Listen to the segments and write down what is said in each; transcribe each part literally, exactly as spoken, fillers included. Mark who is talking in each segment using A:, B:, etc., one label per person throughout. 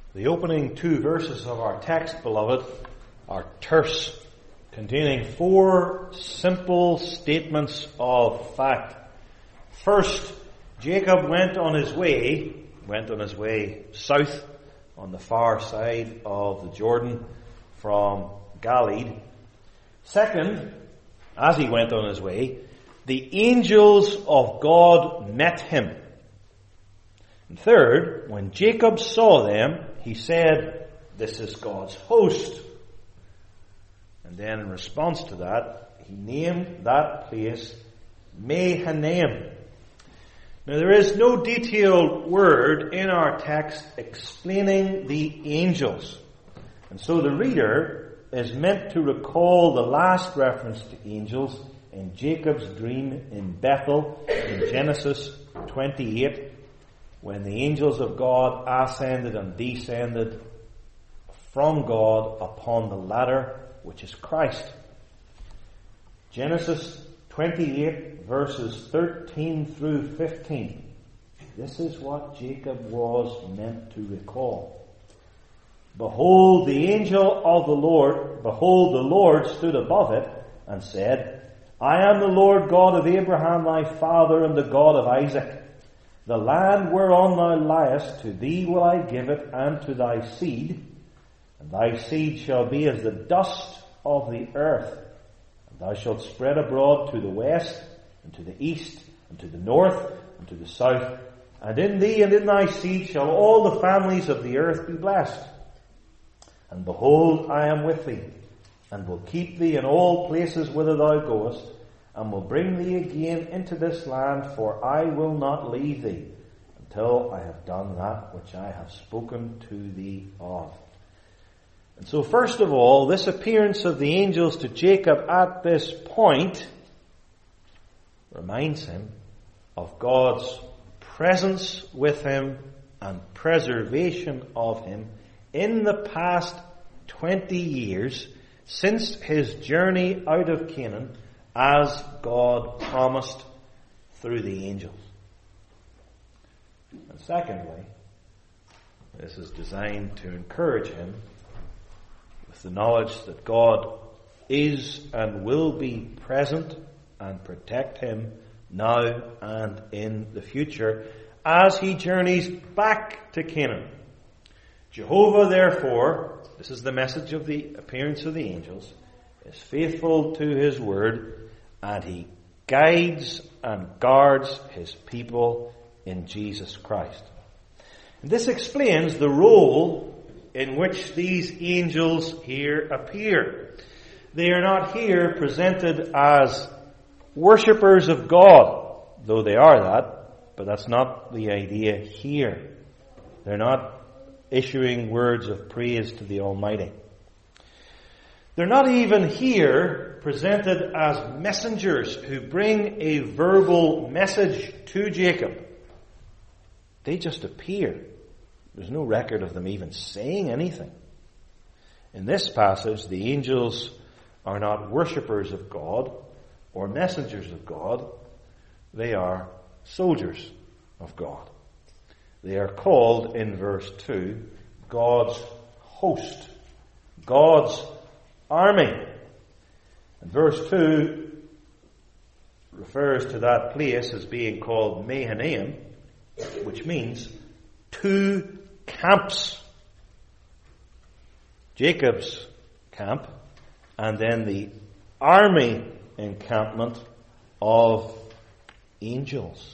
A: The opening two verses of our text, beloved, are terse, containing four simple statements of fact. First, Jacob went on his way, went on his way south on the far side of the Jordan from Galilee. Second, as he went on his way, the angels of God met him. And third, when Jacob saw them, he said, "This is God's host." And then in response to that, he named that place Mahanaim. Now there is no detailed word in our text explaining the angels. And so the reader is meant to recall the last reference to angels in Jacob's dream in Bethel in Genesis twenty-eight, when the angels of God ascended and descended from God upon the ladder, which is Christ. Genesis twenty-eight, verses thirteen through fifteen. This is what Jacob was meant to recall. Behold, the angel of the Lord, behold, the Lord stood above it and said, I am the Lord God of Abraham thy father and the God of Isaac. The land whereon thou liest, to thee will I give it, and to thy seed. And thy seed shall be as the dust of the earth. And thou shalt spread abroad to the west, and to the east, and to the north, and to the south. And in thee and in thy seed shall all the families of the earth be blessed. And behold, I am with thee, and will keep thee in all places whither thou goest, and will bring thee again into this land, for I will not leave thee until I have done that which I have spoken to thee of. And so first of all, this appearance of the angels to Jacob at this point reminds him of God's presence with him and preservation of him in the past twenty years since his journey out of Canaan, as God promised through the angels. And secondly, this is designed to encourage him with the knowledge that God is and will be present and protect him now and in the future as he journeys back to Canaan. Jehovah, therefore, this is the message of the appearance of the angels, is faithful to his word, and he guides and guards his people in Jesus Christ. And this explains the role in which these angels here appear. They are not here presented as worshippers of God, though they are that, but that's not the idea here. They're not issuing words of praise to the Almighty. They're not even here presented as messengers who bring a verbal message to Jacob. They just appear. There's no record of them even saying anything. In this passage, the angels are not worshippers of God or messengers of God. They are soldiers of God. They are called in verse two, God's host, God's army. And verse two refers to that place as being called Mahanaim, which means two camps. Jacob's camp, and then the army encampment of angels.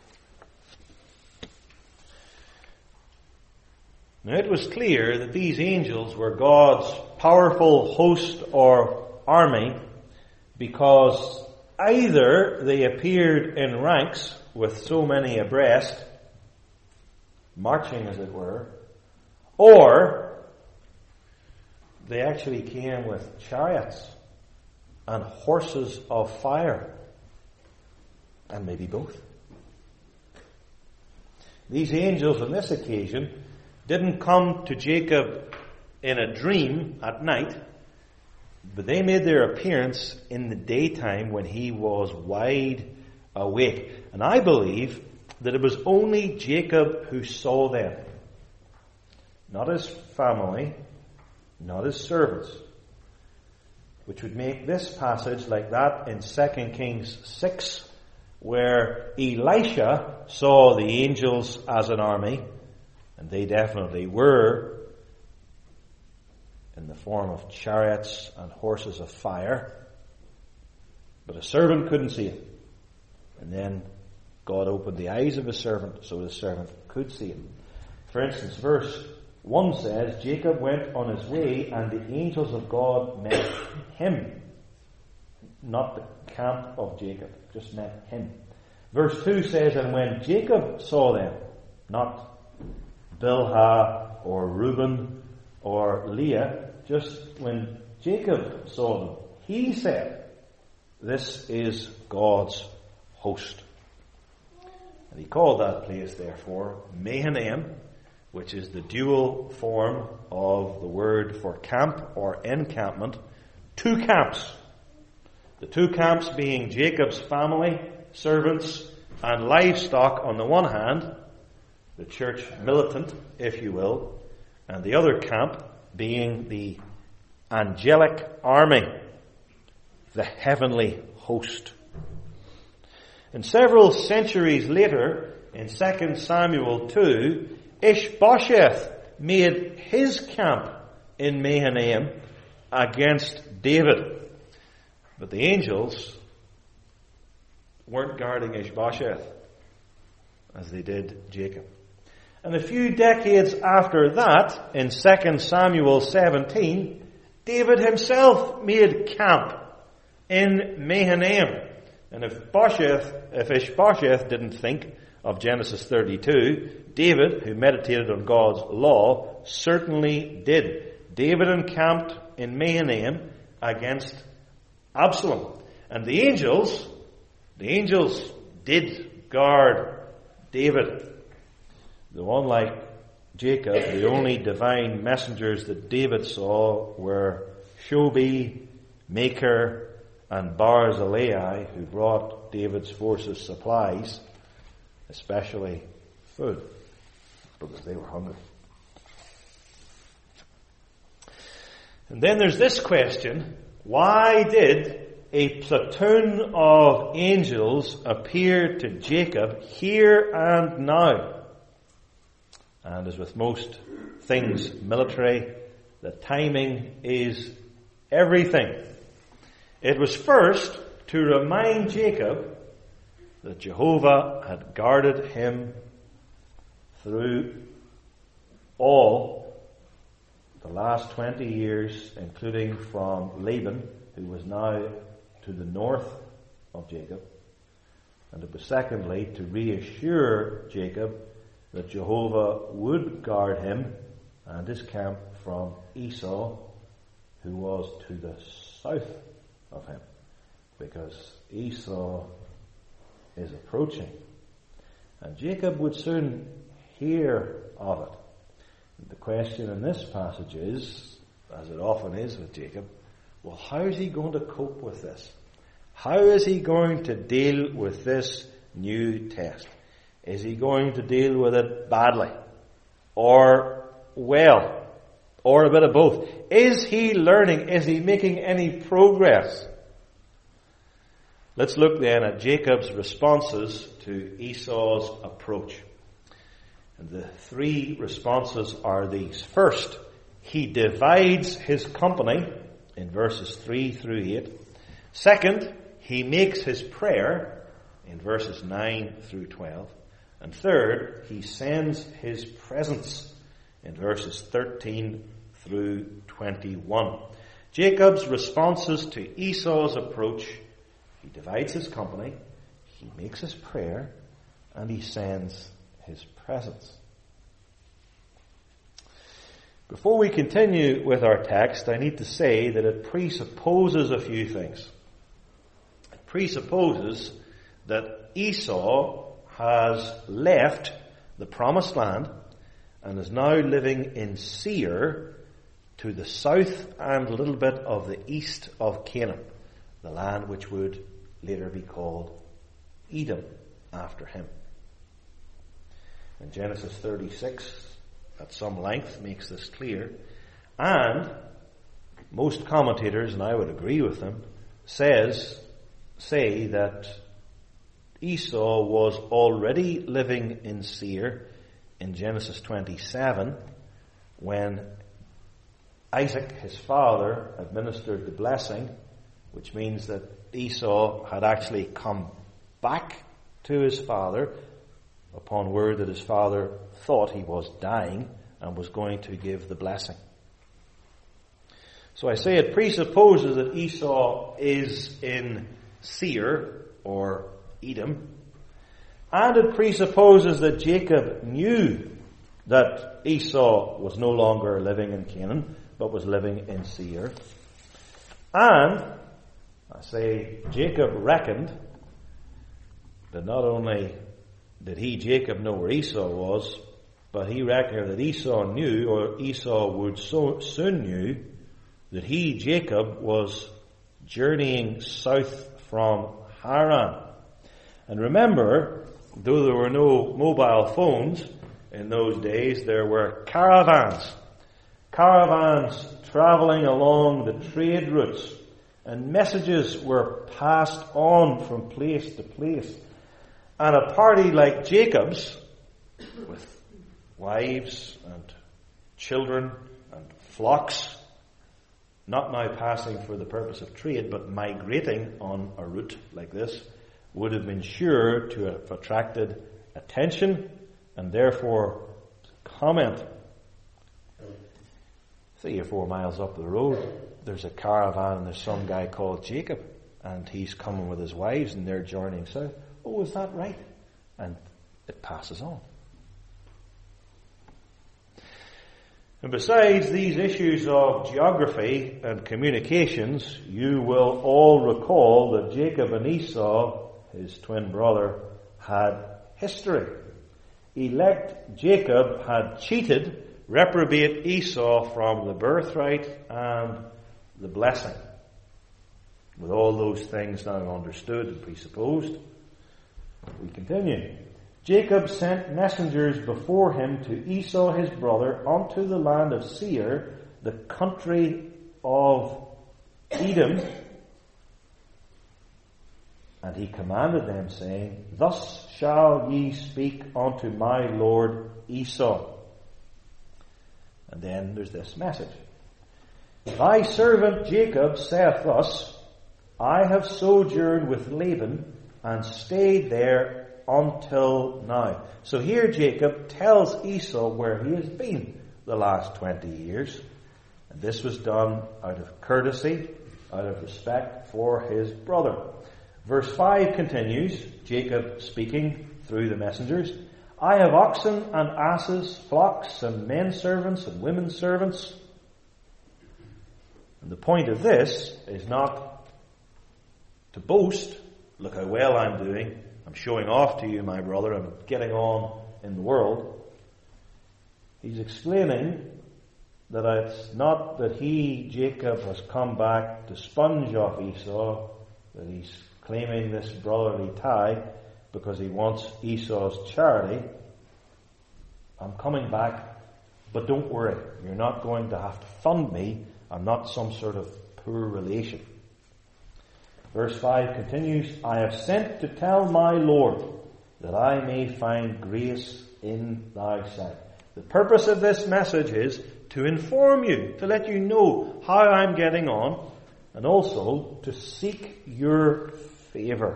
A: Now it was clear that these angels were God's powerful host or army because either they appeared in ranks with so many abreast, marching as it were, or they actually came with chariots and horses of fire, and maybe both. These angels on this occasion didn't come to Jacob in a dream at night, but they made their appearance in the daytime when he was wide awake. And I believe that it was only Jacob who saw them. not his family, not his servants. Which would make this passage like that in Second Kings six, where Elisha saw the angels as an army, and they definitely were, in the form of chariots and horses of fire. But a servant couldn't see it. And then God opened the eyes of his servant so the servant could see it. For instance, verse one says, Jacob went on his way and the angels of God met him. Not the camp of Jacob, just met him. Verse two says, and when Jacob saw them, not Bilhah or Reuben or Leah, just when Jacob saw them, he said, this is God's host. And he called that place, therefore, Mahanaim, which is the dual form of the word for camp or encampment. Two camps. The two camps being Jacob's family, servants, and livestock on the one hand, the church militant, if you will, and the other camp being the angelic army, the heavenly host. And several centuries later, in Second Samuel two, Ishbosheth made his camp in Mahanaim against David. But the angels weren't guarding Ishbosheth as they did Jacob. And a few decades after that, in Second Samuel seventeen, David himself made camp in Mahanaim. And if Bosheth, if Ishbosheth didn't think of Genesis thirty-two, David, who meditated on God's law, certainly did. David encamped in Mahanaim against Absalom. And the angels, the angels did guard David. Though unlike Jacob, the only divine messengers that David saw were Shobi, Maker, and Barzillai, who brought David's forces supplies, especially food, because they were hungry. And then there's this question: why did a platoon of angels appear to Jacob here and now? And as with most things military, the timing is everything. It was first to remind Jacob that Jehovah had guarded him through all the last twenty years, including from Laban, who was now to the north of Jacob. And it was secondly to reassure Jacob that Jehovah would guard him and his camp from Esau, who was to the south of him, because Esau is approaching. And Jacob would soon hear of it. And the question in this passage is, as it often is with Jacob, well, how is he going to cope with this? How is he going to deal with this new test? Is he going to deal with it badly? Or well? Or a bit of both? Is he learning? Is he making any progress? Let's look then at Jacob's responses to Esau's approach. And the three responses are these. First, he divides his company in verses three through eight. Second, he makes his prayer in verses nine through twelve. And third, he sends his presence in verses thirteen through twenty-one. Jacob's responses to Esau's approach: he divides his company, he makes his prayer, and he sends his presence. Before we continue with our text, I need to say that it presupposes a few things. It presupposes that Esau has left the promised land and is now living in Seir, to the south and a little bit of the east of Canaan, the land which would later be called Edom after him. In Genesis thirty-six, at some length makes this clear. And most commentators, and I would agree with them, says, say that Esau was already living in Seir in Genesis twenty-seven when Isaac, his father, administered the blessing, which means that Esau had actually come back to his father upon word that his father thought he was dying and was going to give the blessing. So I say it presupposes that Esau is in Seir, or Edom, and it presupposes that Jacob knew that Esau was no longer living in Canaan, but was living in Seir. And I say Jacob reckoned that not only did he, Jacob, know where Esau was, but he reckoned that Esau knew, or Esau would so soon knew, that he, Jacob, was journeying south from Haran. And remember, though there were no mobile phones in those days, there were caravans. Caravans traveling along the trade routes, and messages were passed on from place to place. And a party like Jacob's, with wives and children and flocks, not now passing for the purpose of trade, but migrating on a route like this, would have been sure to have attracted attention and therefore comment. Three or four miles up the road, there's a caravan and there's some guy called Jacob, and he's coming with his wives and they're journeying south. Oh, is that right? And it passes on. And besides these issues of geography and communications, you will all recall that Jacob and Esau, his twin brother, had history. Elect Jacob had cheated reprobate Esau from the birthright and the blessing. With all those things now understood and presupposed, we continue. Jacob sent messengers before him to Esau his brother unto the land of Seir, the country of Edom. And he commanded them, saying, Thus shall ye speak unto my lord Esau. And then there's this message. Thy servant Jacob saith thus, I have sojourned with Laban and stayed there until now. So here Jacob tells Esau where he has been the last twenty years. And this was done out of courtesy, out of respect for his brother. Verse five continues, Jacob speaking through the messengers. I have oxen and asses, flocks and men servants and women servants. And the point of this is not to boast, look how well I'm doing, I'm showing off to you, my brother, I'm getting on in the world. He's explaining that it's not that he, Jacob, has come back to sponge off Esau, that he's claiming this brotherly tie because he wants Esau's charity. I'm coming back, but don't worry, you're not going to have to fund me. I'm not some sort of poor relation. Verse five continues, I have sent to tell my Lord that I may find grace in thy sight. The purpose of this message is to inform you, to let you know how I'm getting on, and also to seek your favor.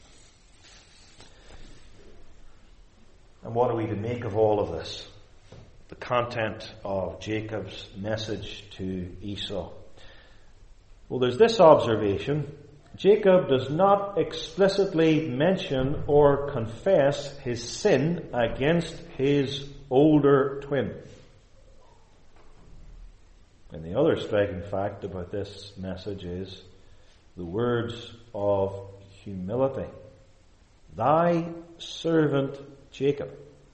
A: And what are we to make of all of this? The content of Jacob's message to Esau. Well, there's this observation. Jacob does not explicitly mention or confess his sin against his older twin. And the other striking fact about this message is the words of humility. Thy servant Jacob,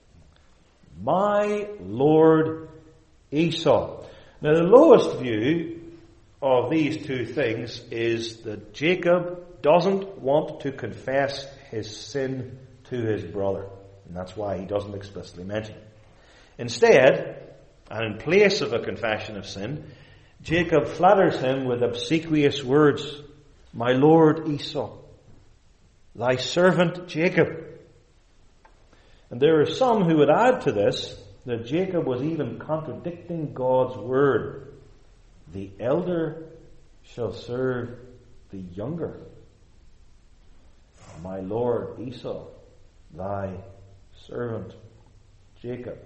A: my Lord Esau. Now the lowest view of these two things is that Jacob doesn't want to confess his sin to his brother. And that's why he doesn't explicitly mention it. Instead, And in place of a confession of sin, Jacob flatters him with obsequious words. My lord Esau, thy servant Jacob. And there are some who would add to this that Jacob was even contradicting God's word. The elder shall serve the younger. My lord Esau, thy servant Jacob.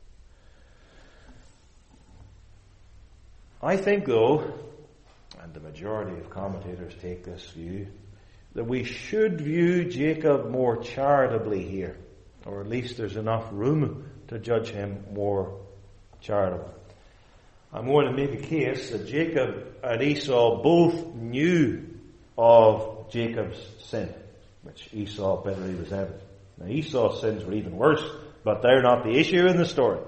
A: I think, though, and the majority of commentators take this view, that we should view Jacob more charitably here, or at least there's enough room to judge him more charitably. I'm going to make a case that Jacob and Esau both knew of Jacob's sin, which Esau bitterly resented. Now Esau's sins were even worse, but they're not the issue in the story.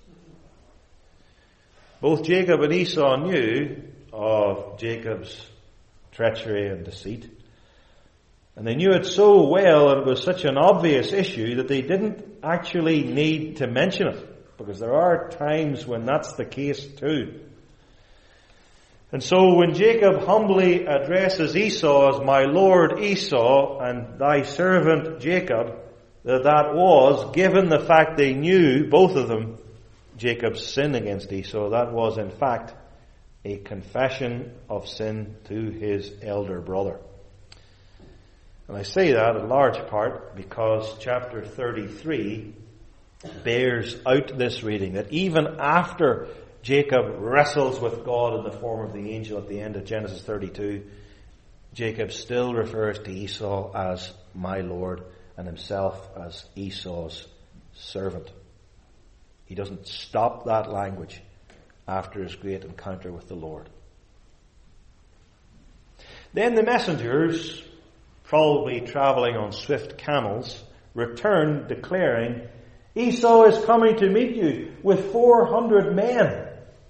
A: Both Jacob and Esau knew of Jacob's treachery and deceit. And they knew it so well, and it was such an obvious issue, that they didn't actually need to mention it, because there are times when that's the case too. And so when Jacob humbly addresses Esau as my lord Esau and thy servant Jacob, that that was, given the fact they knew, both of them, Jacob's sin against Esau, that was in fact a confession of sin to his elder brother. And I say that in large part because chapter thirty-three bears out this reading, that even after Jacob wrestles with God in the form of the angel at the end of Genesis thirty-two, Jacob still refers to Esau as my lord and himself as Esau's servant. He doesn't stop that language after his great encounter with the Lord. Then the messengers, probably traveling on swift camels, returned declaring, Esau is coming to meet you with four hundred men.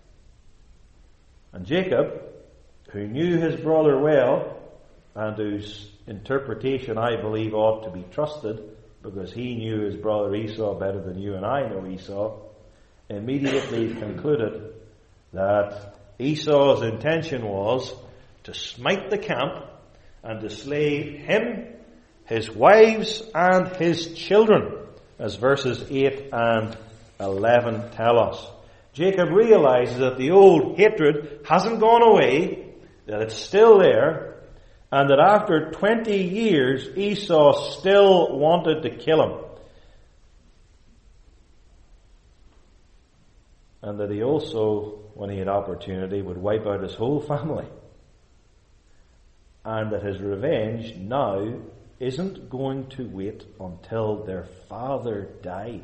A: And Jacob, who knew his brother well, and whose interpretation I believe ought to be trusted, because he knew his brother Esau better than you and I know Esau, immediately concluded that Esau's intention was to smite the camp and to slay him, his wives, and his children, as verses eight and eleven tell us. Jacob realizes that the old hatred hasn't gone away, that it's still there, and that after twenty years Esau still wanted to kill him. And that he also, when he had opportunity, would wipe out his whole family. And that his revenge now isn't going to wait until their father died.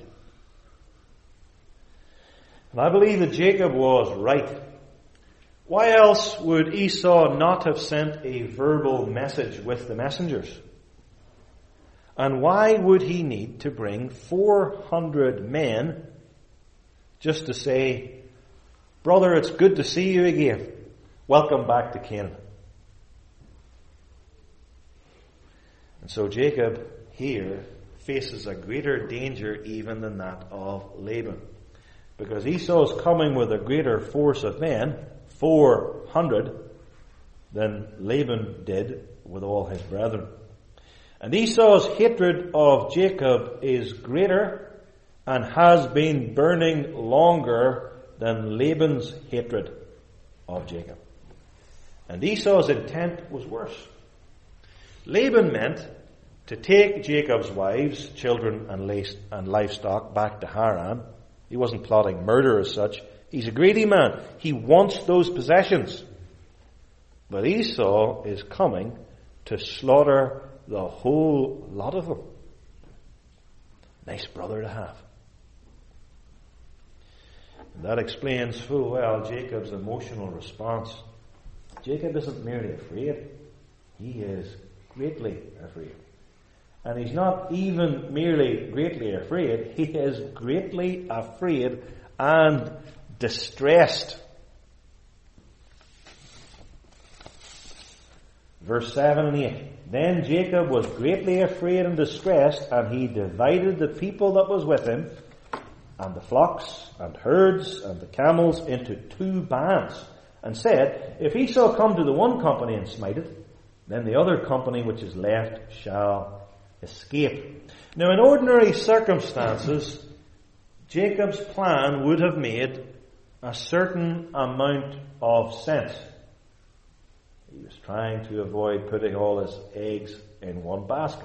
A: And I believe that Jacob was right. Why else would Esau not have sent a verbal message with the messengers? And why would he need to bring four hundred men just to say, brother, it's good to see you again. Welcome back to Canaan. And so Jacob here faces a greater danger even than that of Laban. Because Esau's coming with a greater force of men, four hundred, than Laban did with all his brethren. And Esau's hatred of Jacob is greater and has been burning longer than Laban's hatred of Jacob. And Esau's intent was worse. Laban meant to take Jacob's wives, children, and livestock back to Haran. He wasn't plotting murder as such. He's a greedy man. He wants those possessions. But Esau is coming to slaughter the whole lot of them. Nice brother to have. And that explains full well Jacob's emotional response. Jacob isn't merely afraid. He is greatly afraid. And he's not even merely greatly afraid. He is greatly afraid and distressed. Verse seven and eight. Then Jacob was greatly afraid and distressed, and he divided the people that was with him, and the flocks and herds and the camels into two bands, and said, If Esau come to the one company and smite it, then the other company which is left shall escape. Now, in ordinary circumstances, Jacob's plan would have made a certain amount of sense. He was trying to avoid putting all his eggs in one basket.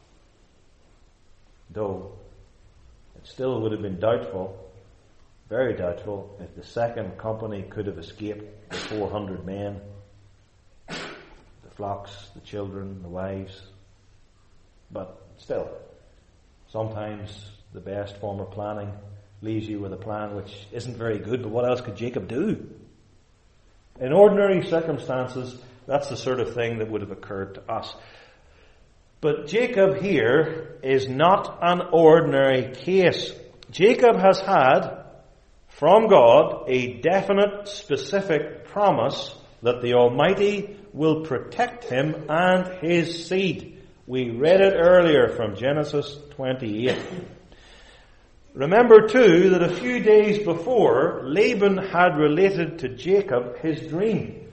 A: Though it still would have been doubtful, very doubtful, if the second company could have escaped the four hundred men, the flocks, the children, the wives. But still, sometimes the best form of planning leaves you with a plan which isn't very good, but what else could Jacob do? In ordinary circumstances, that's the sort of thing that would have occurred to us. But Jacob here is not an ordinary case. Jacob has had from God a definite, specific promise that the Almighty will protect him and his seed. We read it earlier from Genesis twenty-eight. Remember too that a few days before, Laban had related to Jacob his dream.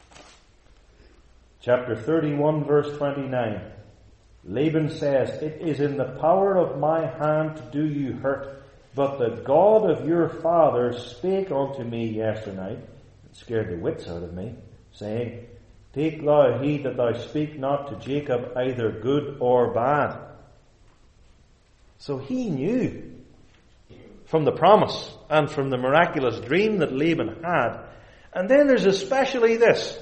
A: Chapter thirty-one, verse twenty-nine. Laban says, It is in the power of my hand to do you hurt, but the God of your fathers spake unto me yesternight, and scared the wits out of me, saying, Take thou heed that thou speak not to Jacob either good or bad. So he knew from the promise and from the miraculous dream that Laban had. And then there's especially this.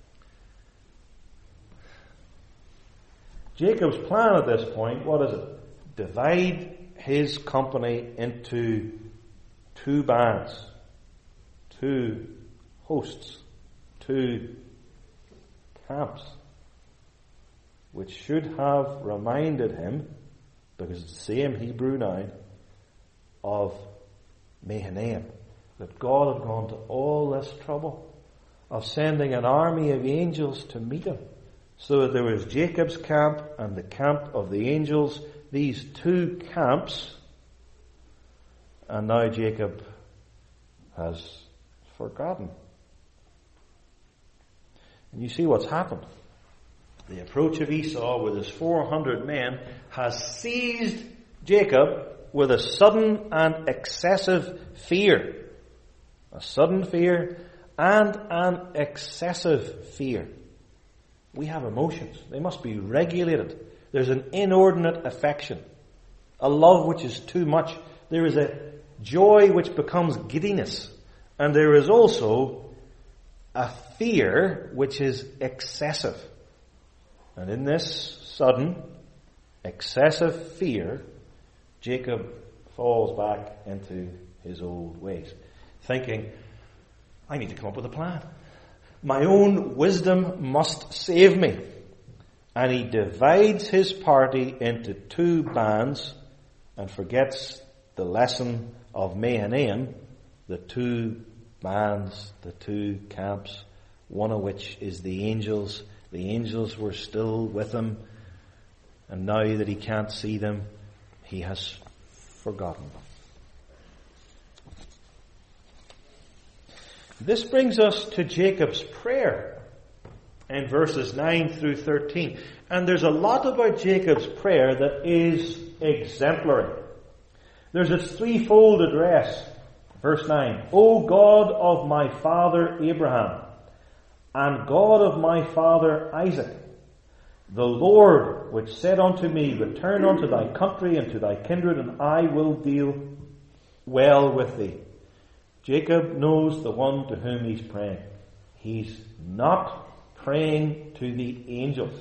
A: Jacob's plan at this point, what is it? Divide his company into two bands, two hosts, two camps, which should have reminded him, because it's the same Hebrew now, of Mahanaim, that God had gone to all this trouble of sending an army of angels to meet him, so that there was Jacob's camp and the camp of the angels, these two camps, and now Jacob has forgotten. And you see what's happened. The approach of Esau with his four hundred men has seized Jacob with a sudden and excessive fear. A sudden fear and an excessive fear. We have emotions. They must be regulated. There's an inordinate affection. A love which is too much. There is a joy which becomes giddiness. And there is also a fear which is excessive. And in this sudden, excessive fear, Jacob falls back into his old ways, thinking, I need to come up with a plan. My own wisdom must save me. And he divides his party into two bands and forgets the lesson of Mahanaim, the two bands, the two camps, one of which is the angels. The angels were still with him, and now that he can't see them, he has forgotten them. This brings us to Jacob's prayer in verses nine through thirteen. And there's a lot about Jacob's prayer that is exemplary. There's its threefold address. Verse nine. O God of my father Abraham, and God of my father Isaac, the Lord which said unto me, Return unto thy country and to thy kindred, and I will deal well with thee. Jacob knows the one to whom he's praying. He's not praying to the angels.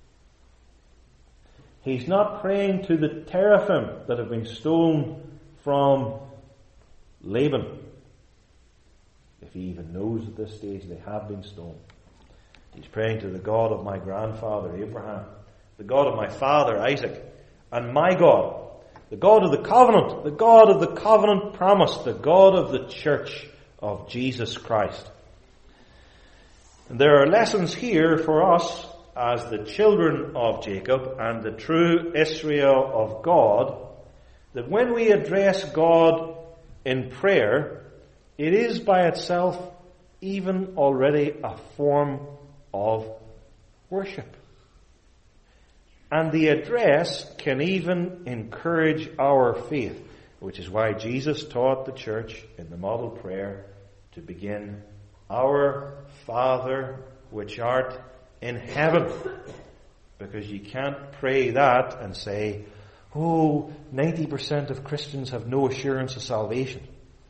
A: He's not praying to the teraphim that have been stolen from Laban. If he even knows at this stage they have been stolen. He's praying to the God of my grandfather Abraham, the God of my father Isaac, and my God, the God of the covenant, the God of the covenant promise, the God of the church of Jesus Christ. And there are lessons here for us as the children of Jacob and the true Israel of God, that when we address God in prayer, it is by itself even already a form of worship. And the address can even encourage our faith, which is why Jesus taught the church in the model prayer to begin, Our Father which art in heaven. Because you can't pray that and say, oh, ninety percent of Christians have no assurance of salvation.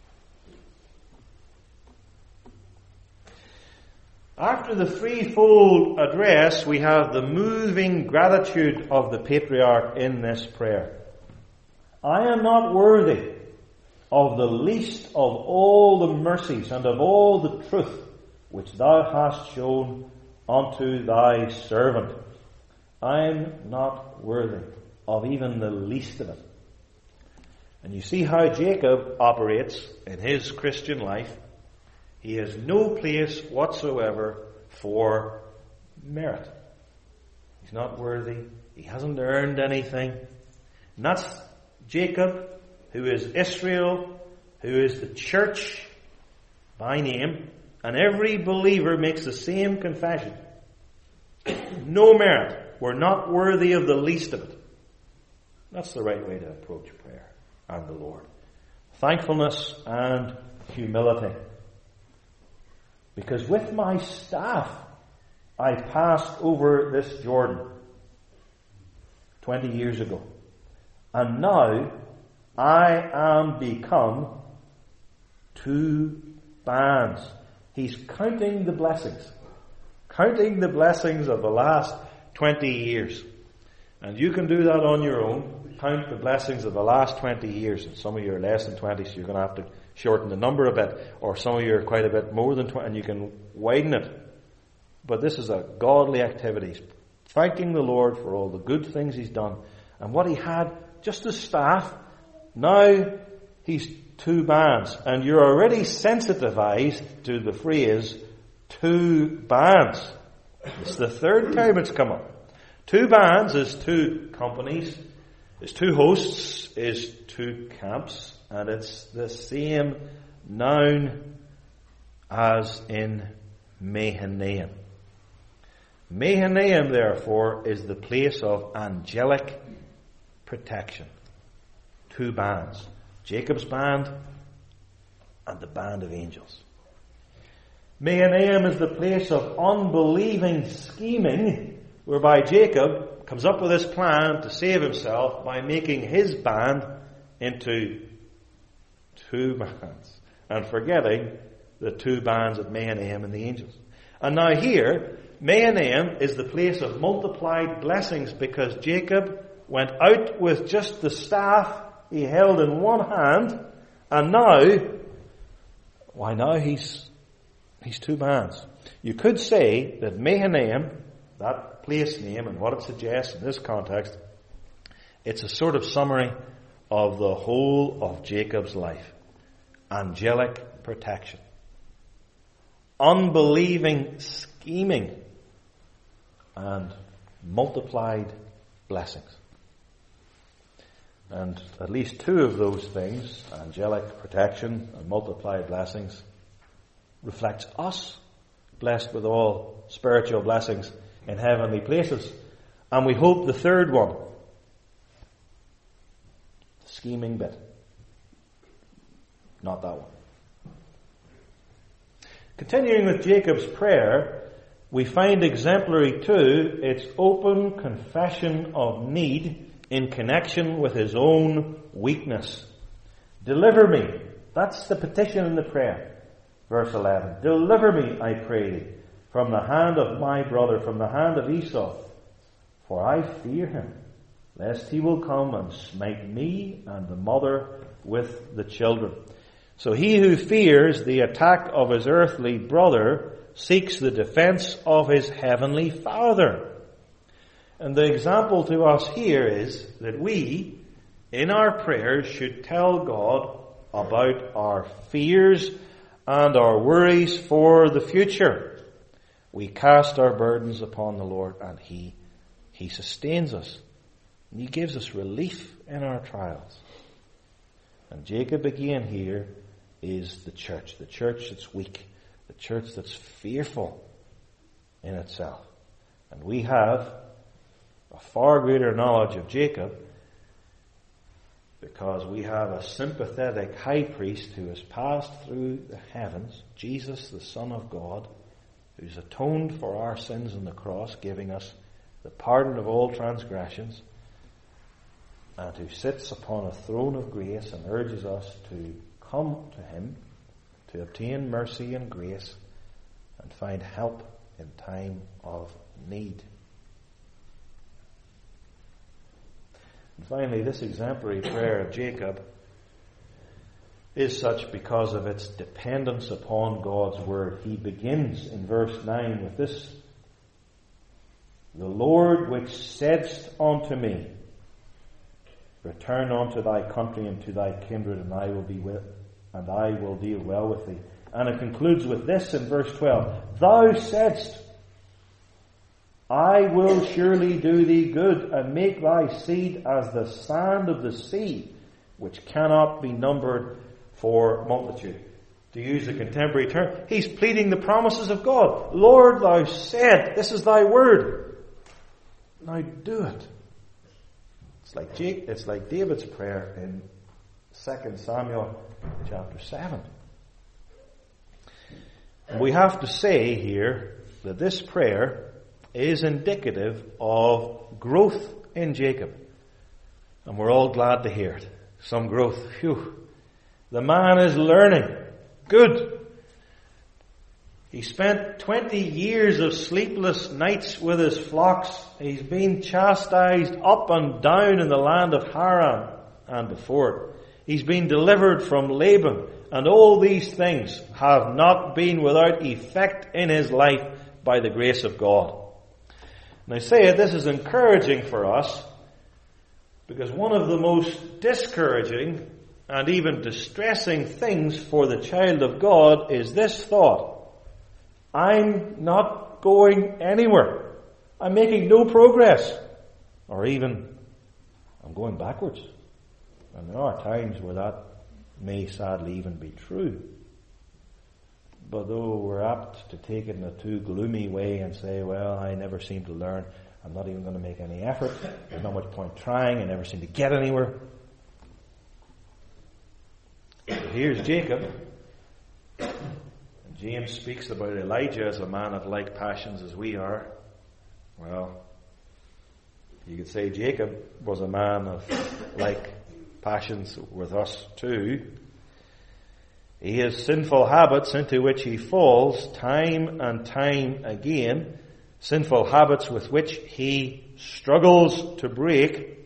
A: After the threefold address, we have the moving gratitude of the patriarch in this prayer. I am not worthy of the least of all the mercies and of all the truth which thou hast shown unto thy servant. I am not worthy of even the least of it. And you see how Jacob operates in his Christian life. He has no place whatsoever for merit. He's not worthy. He hasn't earned anything. And that's Jacob, who is Israel, who is the church by name. And every believer makes the same confession. No merit. We're not worthy of the least of it. That's the right way to approach prayer and the Lord. Thankfulness and humility. Because with my staff, I passed over this Jordan twenty years ago. And now I am become two bands. He's counting the blessings. Counting the blessings of the last twenty years. And you can do that on your own. Count the blessings of the last twenty years. And some of you are less than twenty, so you're going to have to shorten the number a bit. Or some of you are quite a bit more than twenty, and you can widen it. But this is a godly activity. Thanking the Lord for all the good things He's done. And what He had, just as staff, now He's two bands. And you're already sensitized to the phrase, two bands. It's the third time it's come up. Two bands is two companies, is two hosts, is two camps, and it's the same noun as in Mahanaim. Mahanaim, therefore, is the place of angelic protection. Two bands. Jacob's band and the band of angels. Mahanaim is the place of unbelieving scheming, whereby Jacob comes up with this plan to save himself by making his band into two bands and forgetting the two bands of Mahanaim and the angels. And now here, Mahanaim is the place of multiplied blessings, because Jacob went out with just the staff he held in one hand, and now, why now he's he's two bands. You could say that Mahanaim, that place name and what it suggests in this context, it's a sort of summary of the whole of Jacob's life. Angelic protection. Unbelieving scheming. And multiplied blessings. And at least two of those things, angelic protection and multiplied blessings, reflects us, blessed with all spiritual blessings in heavenly places. And we hope the third one, the scheming bit, not that one. Continuing with Jacob's prayer, we find exemplary too its open confession of need in connection with his own weakness. Deliver me. That's the petition in the prayer. Verse eleven. Deliver me, I pray thee, from the hand of my brother, from the hand of Esau. For I fear him, lest he will come and smite me and the mother with the children. So he who fears the attack of his earthly brother seeks the defense of his heavenly Father. And the example to us here is that we, in our prayers, should tell God about our fears and our worries for the future. We cast our burdens upon the Lord, and He, He sustains us. And He gives us relief in our trials. And Jacob again here is the church. The church that's weak. The church that's fearful in itself. And we have a far greater knowledge of Jacob because we have a sympathetic high priest who has passed through the heavens, Jesus, the Son of God, who's atoned for our sins on the cross, giving us the pardon of all transgressions, and who sits upon a throne of grace and urges us to come to him to obtain mercy and grace and find help in time of need. And finally, this exemplary prayer of Jacob is such because of its dependence upon God's word. He begins in verse nine with this: "The Lord which saidst unto me, return unto thy country and to thy kindred, and I will be with, and I will deal well with thee." And it concludes with this in verse twelve: "Thou saidst, I will surely do thee good, and make thy seed as the sand of the sea, which cannot be numbered for multitude." To use a contemporary term, he's pleading the promises of God. Lord, thou said, this is thy word. Now do it. It's like Jake, it's like David's prayer in Second Samuel chapter seven. And we have to say here that this prayer is indicative of growth in Jacob. And we're all glad to hear it. Some growth. Phew. The man is learning. Good. He spent twenty years of sleepless nights with his flocks. He's been chastised up and down in the land of Haran and before it. He's been delivered from Laban. And all these things have not been without effect in his life by the grace of God. And I say it, this is encouraging for us, because one of the most discouraging and even distressing things for the child of God is this thought: I'm not going anywhere. I'm making no progress. Or even, I'm going backwards. And there are times where that may sadly even be true. But though we're apt to take it in a too gloomy way and say, well, I never seem to learn, I'm not even going to make any effort, there's not much point trying, I never seem to get anywhere. But here's Jacob. And James speaks about Elijah as a man of like passions as we are. Well, you could say Jacob was a man of like passions with us too. He has sinful habits into which he falls time and time again. Sinful habits with which he struggles to break.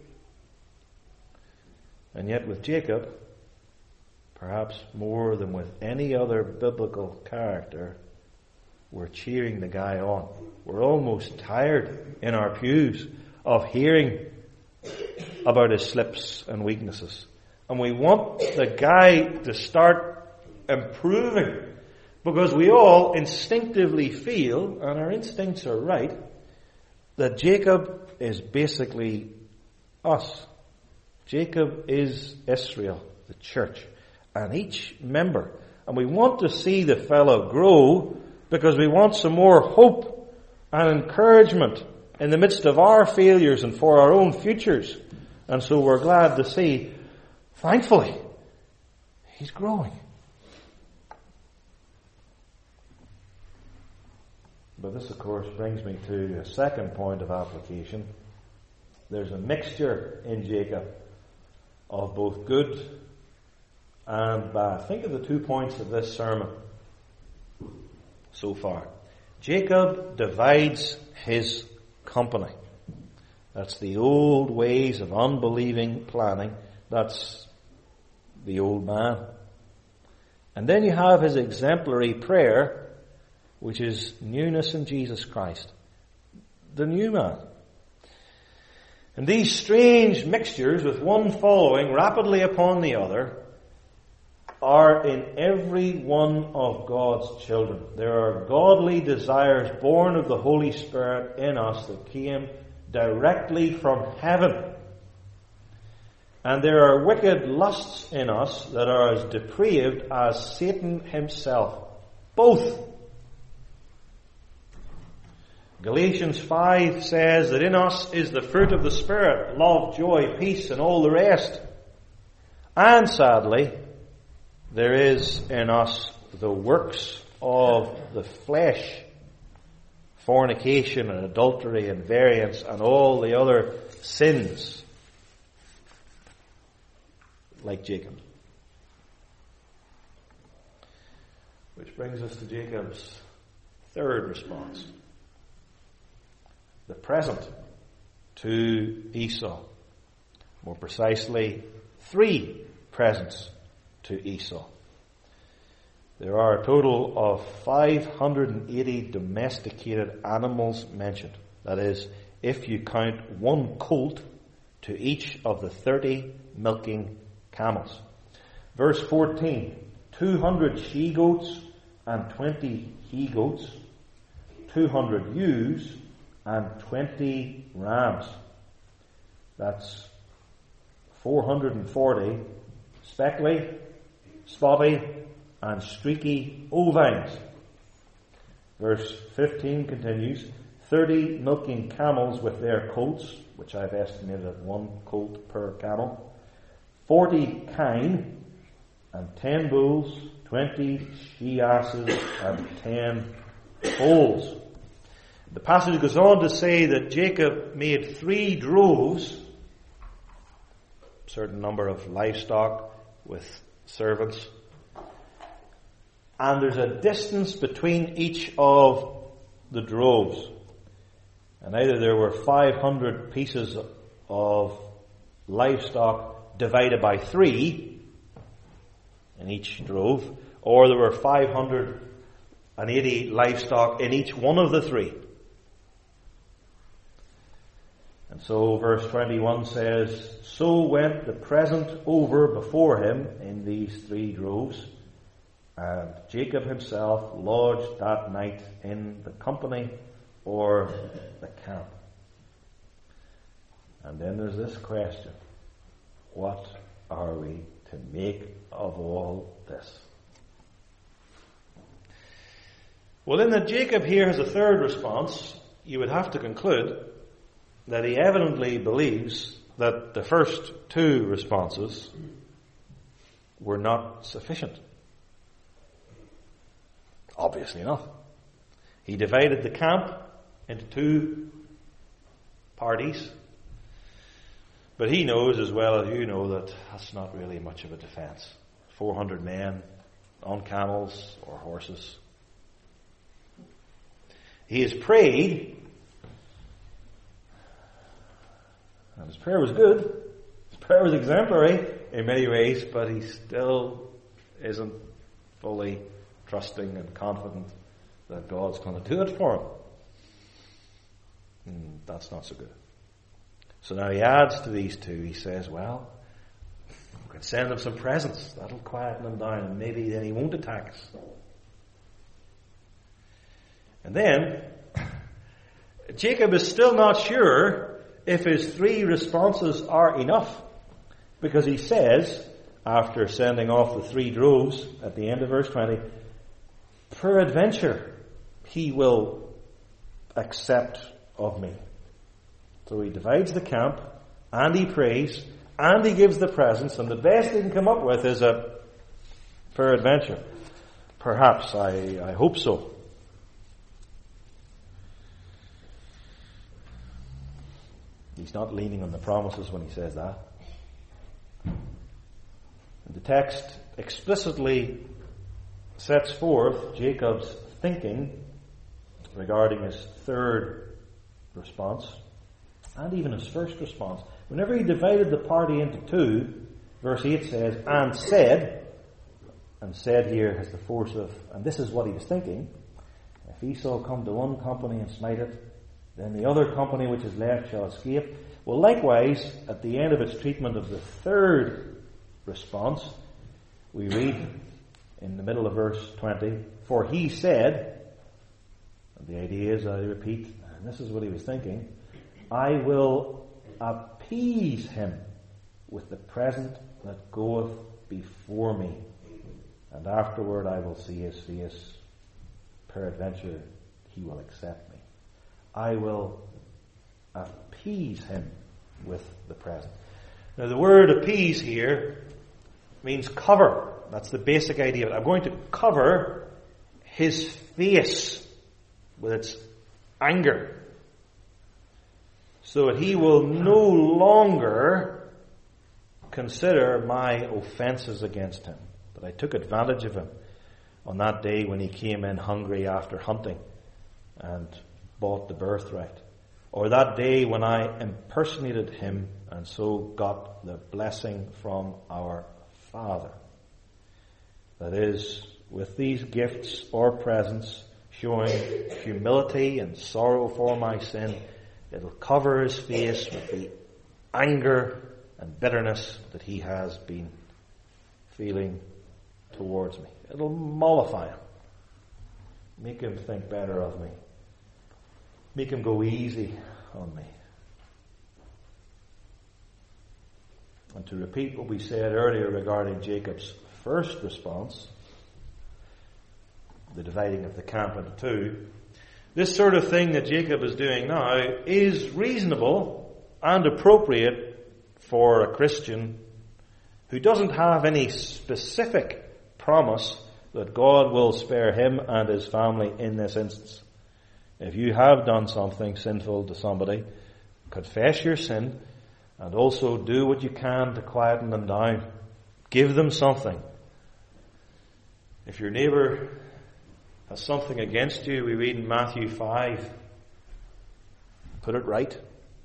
A: And yet with Jacob, perhaps more than with any other biblical character, we're cheering the guy on. We're almost tired in our pews of hearing about his slips and weaknesses. And we want the guy to start improving, because we all instinctively feel, and our instincts are right, that Jacob is basically us. Jacob is Israel, the church, and each member. And we want to see the fellow grow because we want some more hope and encouragement in the midst of our failures and for our own futures. And so we're glad to see, thankfully, he's growing. But this, of course, brings me to a second point of application. There's a mixture in Jacob of both good and bad. Think of the two points of this sermon so far. Jacob divides his company. That's the old ways of unbelieving planning. That's the old man. And then you have his exemplary prayer, which is newness in Jesus Christ, the new man. And these strange mixtures, with one following rapidly upon the other, are in every one of God's children. There are godly desires born of the Holy Spirit in us that came directly from heaven. And there are wicked lusts in us that are as depraved as Satan himself. Both. Galatians five says that in us is the fruit of the Spirit, love, joy, peace, and all the rest. And sadly, there is in us the works of the flesh, fornication and adultery and variance and all the other sins, like Jacob. Which brings us to Jacob's third response. The present to Esau. More precisely, three presents to Esau. There are a total of five hundred eighty domesticated animals mentioned. That is, if you count one colt to each of the thirty milking camels. Verse fourteen, two hundred she-goats and twenty he-goats, two hundred ewes and twenty rams. That's four hundred forty speckly, spotty, and streaky ovines. Verse fifteen continues, thirty milking camels with their colts, which I've estimated at one colt per camel, forty kine, and ten bulls, twenty she-asses, and ten foals. The passage goes on to say that Jacob made three droves, a certain number of livestock with servants, and there's a distance between each of the droves. And either there were five hundred pieces of livestock divided by three in each drove, or there were five hundred eighty livestock in each one of the three. And so verse twenty-one says, so went the present over before him in these three droves, and Jacob himself lodged that night in the company or the camp. And then there's this question. What are we to make of all this? Well, in that Jacob here has a third response, you would have to conclude that he evidently believes that the first two responses were not sufficient. Obviously not. He divided the camp into two parties, but he knows as well as you know that that's not really much of a defense. four hundred men on camels or horses. He has prayed, and his prayer was good. His prayer was exemplary in many ways, but he still isn't fully trusting and confident that God's going to do it for him. And that's not so good. So now he adds to these two. He says, well, we can send him some presents. That'll quieten him down, and maybe then he won't attack us. And then, Jacob is still not sure if his three responses are enough, because he says, after sending off the three droves at the end of verse twenty, peradventure he will accept of me. So he divides the camp, and he prays, and he gives the presents, and the best he can come up with is a peradventure. Perhaps, I, I hope so. He's not leaning on the promises when he says that. And the text explicitly sets forth Jacob's thinking regarding his third response, and even his first response. Whenever he divided the party into two, verse eight says, and said, and said here has the force of, and this is what he was thinking, if Esau come to one company and smite it, then the other company which is left shall escape. Well, likewise, at the end of its treatment of the third response, we read in the middle of verse twenty, for he said, and the idea is, I repeat, and this is what he was thinking, I will appease him with the present that goeth before me, and afterward I will see his face. Peradventure he will accept me. I will appease him with the present. Now the word appease here means cover. That's the basic idea of it. I'm going to cover his face with its anger, so that he will no longer consider my offences against him, that I took advantage of him on that day when he came in hungry after hunting and bought the birthright, or that day when I impersonated him and so got the blessing from our Father. That is, with these gifts or presents, showing humility and sorrow for my sin, it'll cover his face with the anger and bitterness that he has been feeling towards me. It'll mollify him, make him think better of me, make him go easy on me. And to repeat what we said earlier regarding Jacob's first response, the dividing of the camp into two, this sort of thing that Jacob is doing now is reasonable and appropriate for a Christian who doesn't have any specific promise that God will spare him and his family in this instance. If you have done something sinful to somebody, confess your sin and also do what you can to quieten them down. Give them something. If your neighbour has something against you, we read in Matthew five, put it right.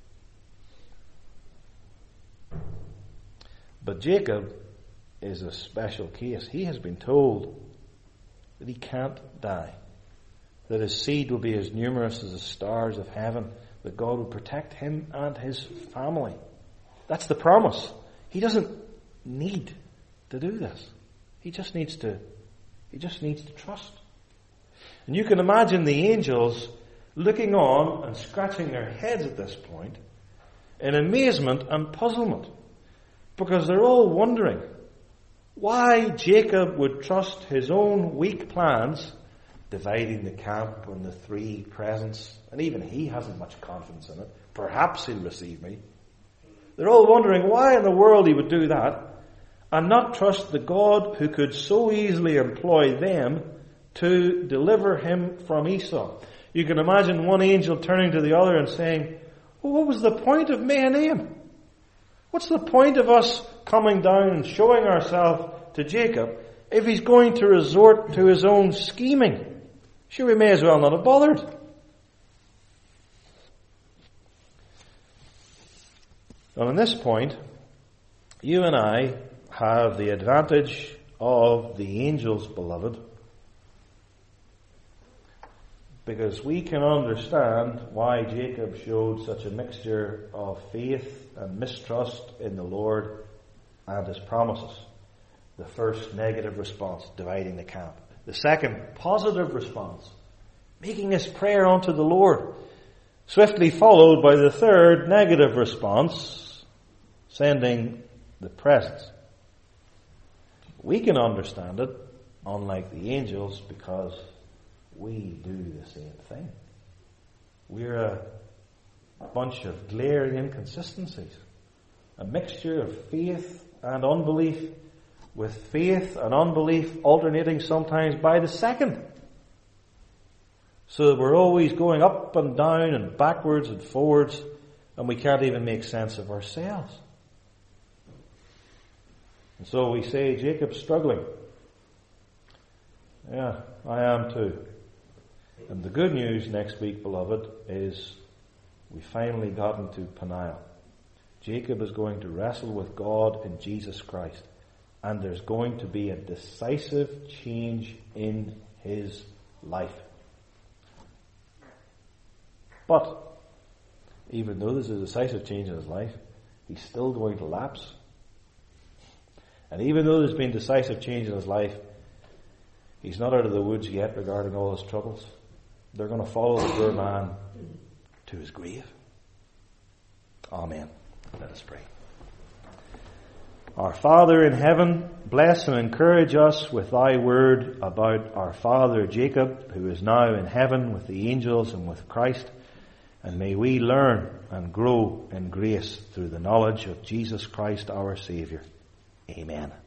A: But Jacob is a special case. He has been told that he can't die, that his seed will be as numerous as the stars of heaven, that God will protect him and his family. That's the promise. He doesn't need to do this. He just needs to, he just needs to trust. And you can imagine the angels looking on and scratching their heads at this point in amazement and puzzlement, because they're all wondering why Jacob would trust his own weak plans, dividing the camp and the three presents, and even he hasn't much confidence in it. Perhaps he'll receive me. They're all wondering why in the world he would do that and not trust the God who could so easily employ them to deliver him from Esau. You can imagine one angel turning to the other and saying, well, what was the point of Mahanaim? What's the point of us coming down and showing ourselves to Jacob if he's going to resort to his own scheming? Sure, we may as well not have bothered. Well, on this point, you and I have the advantage of the angels, beloved, because we can understand why Jacob showed such a mixture of faith and mistrust in the Lord and his promises. The first negative response, dividing the camp. The second, positive response, making his prayer unto the Lord. Swiftly followed by the third negative response, sending the presents. We can understand it, unlike the angels, because we do the same thing. We're a bunch of glaring inconsistencies. A mixture of faith and unbelief, with faith and unbelief alternating sometimes by the second. So that we're always going up and down and backwards and forwards, and we can't even make sense of ourselves. And so we say, Jacob's struggling. Yeah, I am too. And the good news next week, beloved, is we finally got into Peniel. Jacob is going to wrestle with God in Jesus Christ. And there's going to be a decisive change in his life. But, even though there's a decisive change in his life, he's still going to lapse. And even though there's been decisive change in his life, he's not out of the woods yet regarding all his troubles. They're going to follow the poor man to his grave. Amen. Let us pray. Our Father in heaven, bless and encourage us with thy word about our father Jacob, who is now in heaven with the angels and with Christ. And may we learn and grow in grace through the knowledge of Jesus Christ our Saviour. Amen.